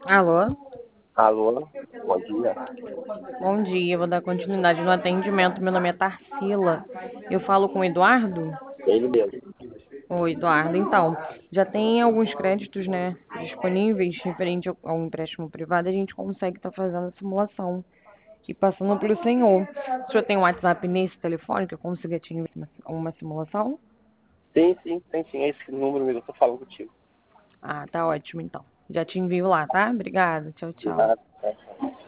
Alô? Alô, bom dia. Bom dia, vou dar continuidade no atendimento. Meu nome é Tarsila. Eu falo com o Eduardo? Ele mesmo. Oi, Eduardo. Então, já tem alguns créditos, né, disponíveis referente ao empréstimo privado. A gente consegue estar fazendo a simulação e passando pelo senhor. O senhor tem um WhatsApp nesse telefone que eu consiga te enviar uma simulação? Sim. É esse número mesmo, eu tô falando contigo. Ah, tá ótimo então. Já te envio lá, tá? Obrigada. Tchau, tchau. Nada.